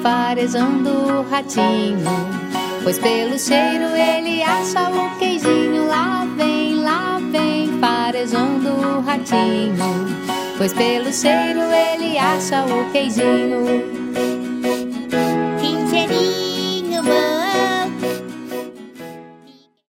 farejando o ratinho, pois pelo cheiro ele acha o queijinho. Lá vem, farejando o ratinho, pois pelo cheiro ele acha o queijinho.